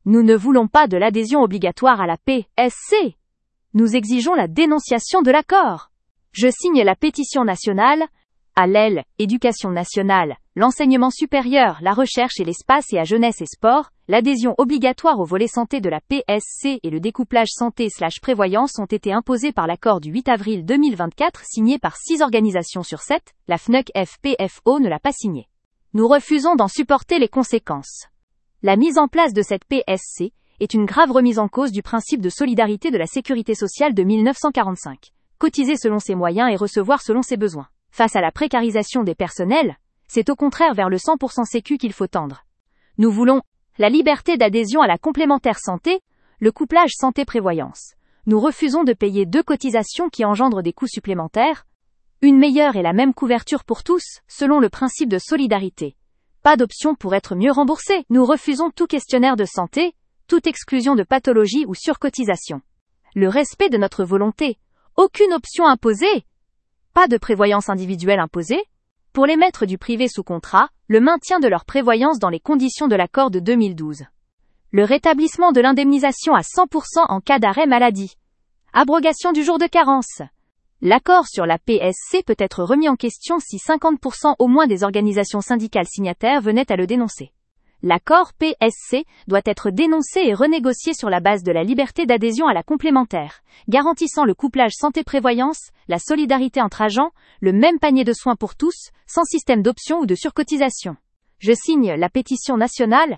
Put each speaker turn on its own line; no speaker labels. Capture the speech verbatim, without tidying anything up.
Nous ne voulons pas de l'adhésion obligatoire à la P S C. Nous exigeons la dénonciation de l'accord. Je signe la pétition nationale, à l'aile, Éducation nationale, l'enseignement supérieur, la recherche et l'espace et à jeunesse et sport, l'adhésion obligatoire au volet santé de la P S C et le découplage santé/prévoyance ont été imposés par l'accord du huit avril deux mille vingt-quatre signé par six organisations sur sept, la F N E C F P F O ne l'a pas signé. Nous refusons d'en supporter les conséquences. La mise en place de cette P S C est une grave remise en cause du principe de solidarité de la sécurité sociale de mille neuf cent quarante-cinq. Cotiser selon ses moyens et recevoir selon ses besoins. Face à la précarisation des personnels, c'est au contraire vers le cent pour cent sécu qu'il faut tendre. Nous voulons la liberté d'adhésion à la complémentaire santé, le couplage santé-prévoyance. Nous refusons de payer deux cotisations qui engendrent des coûts supplémentaires. Une meilleure et la même couverture pour tous, selon le principe de solidarité. Pas d'option pour être mieux remboursé. Nous refusons tout questionnaire de santé, toute exclusion de pathologie ou surcotisation. Le respect de notre volonté. Aucune option imposée. Pas de prévoyance individuelle imposée. Pour les maîtres du privé sous contrat, le maintien de leur prévoyance dans les conditions de l'accord de deux mille douze. Le rétablissement de l'indemnisation à cent pour cent en cas d'arrêt maladie. Abrogation du jour de carence. L'accord sur la P S C peut être remis en question si cinquante pour cent au moins des organisations syndicales signataires venaient à le dénoncer. L'accord P S C doit être dénoncé et renégocié sur la base de la liberté d'adhésion à la complémentaire, garantissant le couplage santé-prévoyance, la solidarité entre agents, le même panier de soins pour tous, sans système d'option ou de surcotisation. Je signe la pétition nationale,